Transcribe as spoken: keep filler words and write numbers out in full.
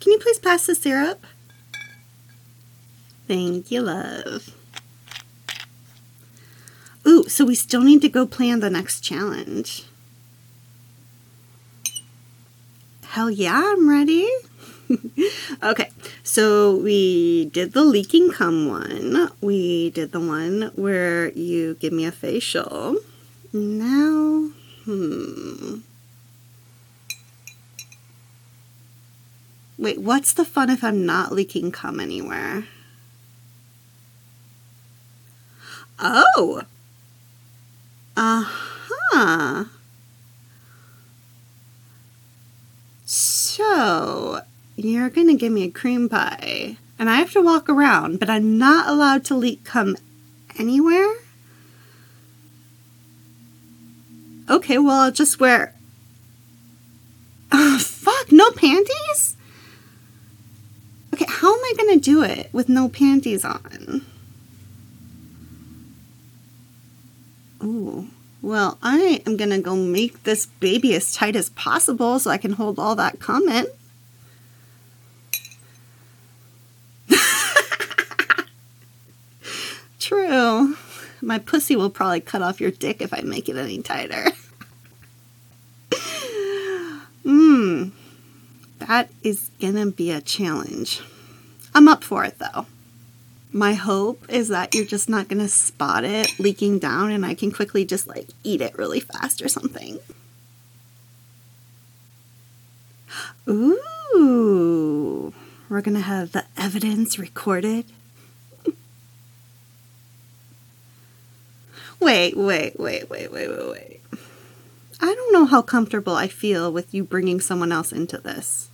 Can you please pass the syrup? Thank you, love. Ooh, so we still need to go plan the next challenge. Hell yeah, I'm ready. Okay, so we did the leaking cum one. We did the one where you give me a facial. Now, hmm. Wait, what's the fun if I'm not leaking cum anywhere? Oh! Uh-huh. So, you're gonna give me a cream pie, and I have to walk around, but I'm not allowed to leak cum anywhere? Okay, well, I'll just wear... Oh, fuck, no panties? Okay, how am I gonna do it with no panties on? Ooh, well, I am gonna go make this baby as tight as possible so I can hold all that cum in. True. My pussy will probably cut off your dick if I make it any tighter. Mmm. That is gonna be a challenge. I'm up for it though. My hope is that you're just not gonna spot it leaking down and I can quickly just like eat it really fast or something. Ooh. We're gonna have the evidence recorded. Wait, wait, wait, wait, wait, wait, wait. I don't know how comfortable I feel with you bringing someone else into this.